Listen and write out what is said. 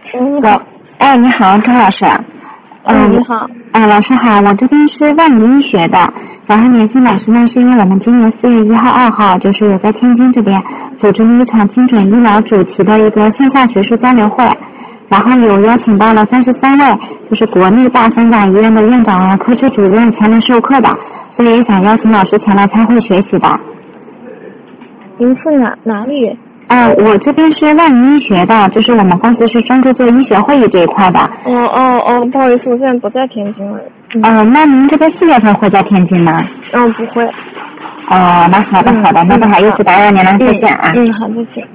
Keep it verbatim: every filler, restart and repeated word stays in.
嗯， 喂，哎，你好，张老师。 嗯，你好。 哎，老师好，我这边是万宁医学的，然后联系老师呢，是因为我们今年四月一号、二号，就是有在天津这边组织了一场精准医疗主题的一个线下学术交流会，然后有邀请到了三十三位，就是国内大三甲医院的院长啊、科室主任前来授课的，所以也想邀请老师前来参会学习的。 您是哪哪里？ 呃，我这边是万宁医学的，就是我们公司是专注做医学会议这一块的。 哦哦哦，不好意思，我现在不在天津了。 嗯、呃，那您这边四月份会在天津吗？ 嗯，不会。 哦，那好的好的， 嗯、 那不好意思打扰您了，再见啊。 嗯，嗯好，再见。